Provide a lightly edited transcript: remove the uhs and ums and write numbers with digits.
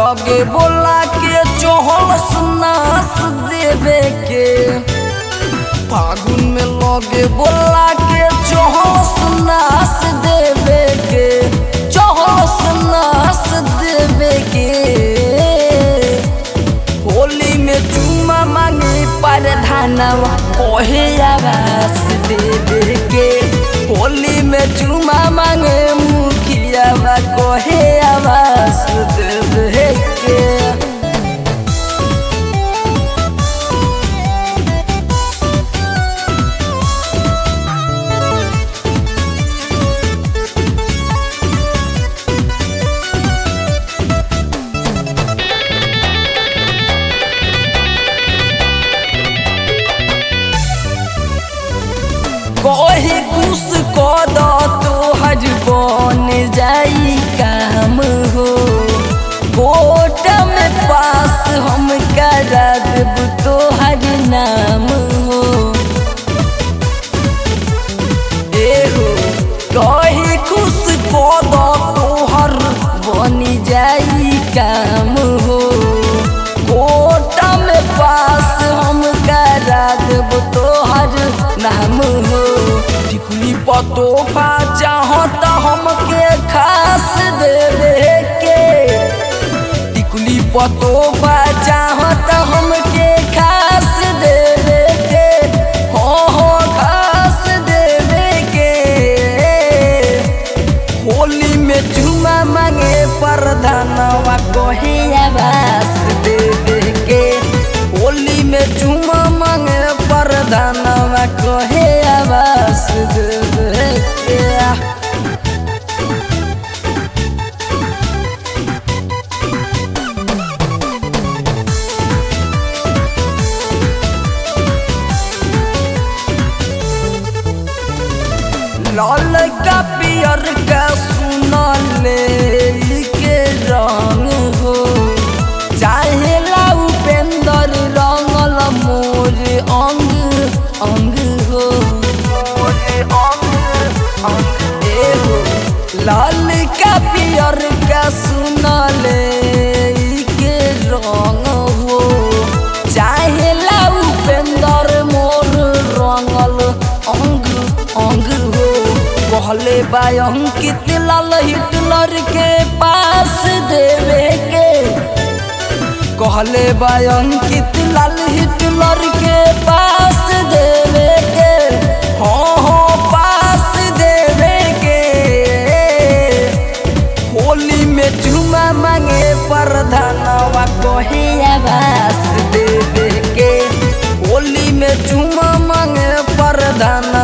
लगे बोला के चहल सुनास देवे के फागुन में लगे बोला के चहल सुनास देवे के चहल सुनास देवे के होली में चुमा मांगे परधानवा कोहे आवास देवे के होली में चुमा मांगे मुखियावा कोहे आवास देवे के। कोही खुश कद तोहर बन जाई काम हो कोर्ट में पास हम करा देब तोहर नाम हो एहो कोही खुश कद तोहर बन जाई काम हो कोर्ट में पास हम करा देब तोहर नाम हो टिकुली पतोफा चाहत हमके खास देवे के टिकुली पतोफा चाहत हमके खास देवे के हो खास देवे के होली में चुमा मांगे परधानवा कोहे आवास देवे के होली में चुमा मांगे परधानवा कोहे आवास देवे के। लाल का पियर का सुनले के रंग हो चाहे लाउ पेंदर रंगल मोर अंग अंग हो एहो लाल का पियर का सुनले के रंग हो चाहे लाउ पेंदर मोर रंगल अंग अंग हो कहले अंकित लाल हिटलर के पास देवे के कहले अंकित लाल हिटलर के पास देवे के हो पास देवे के होली में चुमा मांगे परधानवा कोहे आवास देवे के होली में चुमा मांगे परधान